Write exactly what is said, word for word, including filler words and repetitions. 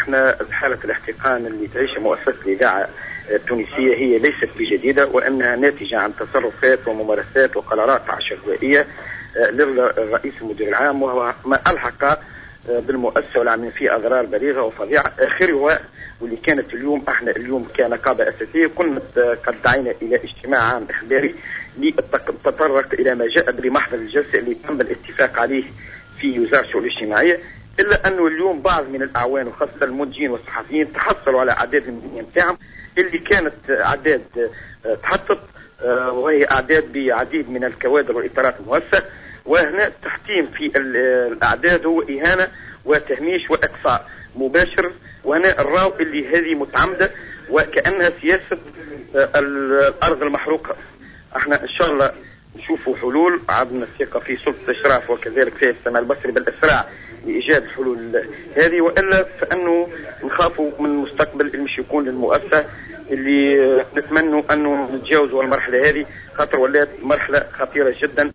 احنا حالة الاحتقان اللي تعيشها مؤسسة الإذاعة التونسية هي ليست بجديدة، وأنها ناتجة عن تصرفات وممارسات وقرارات عشوائية للرئيس المدير العام، وهو ما ألحق بالمؤسسة والعاملين فيه أضرار بالغة وفظيعة. آخرها واللي كانت اليوم، احنا اليوم كنقابة أساسية كنا قد دعينا إلى اجتماع عام إخباري لتطرق إلى ما جاء بمحضر الجلسة اللي تم الاتفاق عليه في وزارة الشؤون الاجتماعية، إلا أنه اليوم بعض من الأعوان وخاصة المنتجين والصحفيين تحصلوا على أعداد المدنية نتاعهم اللي كانت أعداد تحطت، وهي أعداد بعديد من الكوادر والإطارات المؤسسة، وهنا التحكيم في الأعداد هو إهانة وتهميش وإقصاء مباشر، وهنا الراو اللي هذه متعمدة وكأنها سياسة الأرض المحروقة. احنا إن شاء الله نشوفوا حلول، عدنا الثقة في سلطة الإشراف وكذلك في السماع البصري بالإسراع لإيجاد حلول هذه، وإلا فأنه نخافوا من المستقبل اللي مش يكون للمؤسسة اللي نتمنوا أنه نتجاوزوا المرحلة هذه، خاطر ولات مرحلة خطيرة جدا.